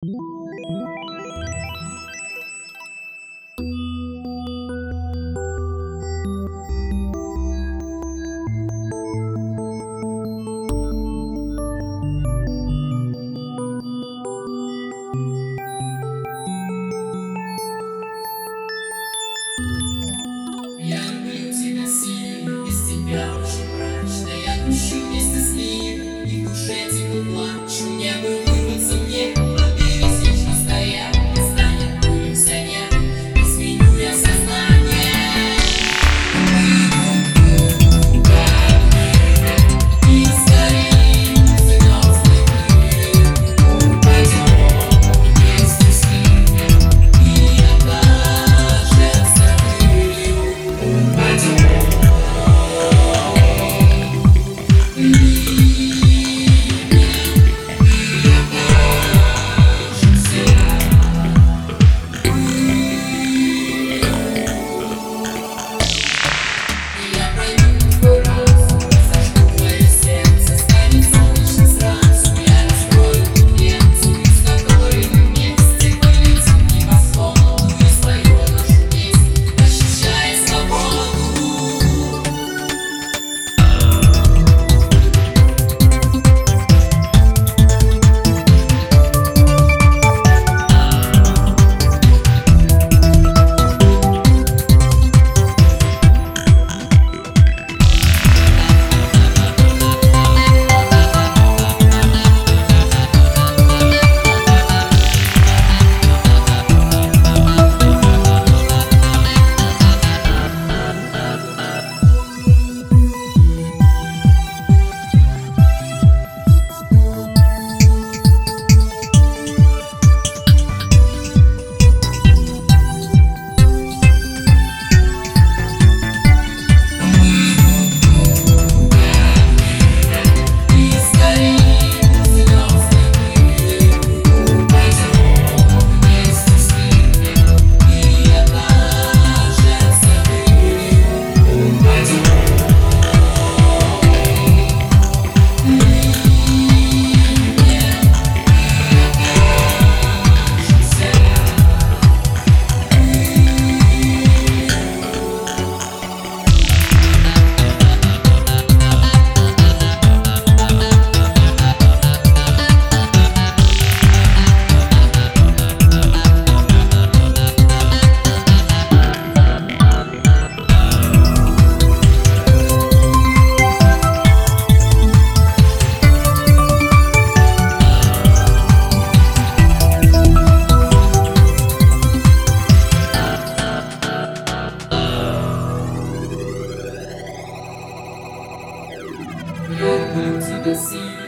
Я люблю тебя сильно, без тебя очень мрачно. Я грущу вместе с ним, и в душе тихо плачу. Мне бы вырваться мне, но ты ведь вечно стоял. Не станет болью вся я, изменю я сознание. Мы друг друга и сгорим в звездных мирах. Упадем вместе с ним, и окажется Я люблю тебя сильно.